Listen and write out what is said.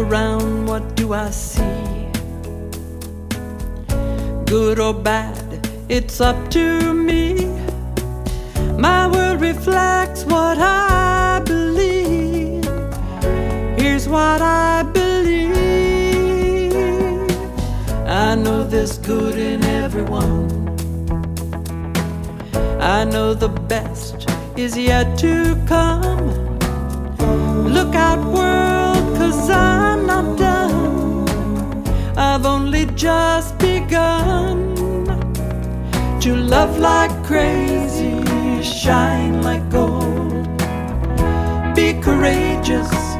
around, what do I see? Good or bad, it's up to me. My world reflects what I believe. Here's what I believe. I know there's good in everyone. I know the best is yet to come. Look out, world, 'cause I'm not done. I've only just begun to love like crazy, shine like gold, be courageous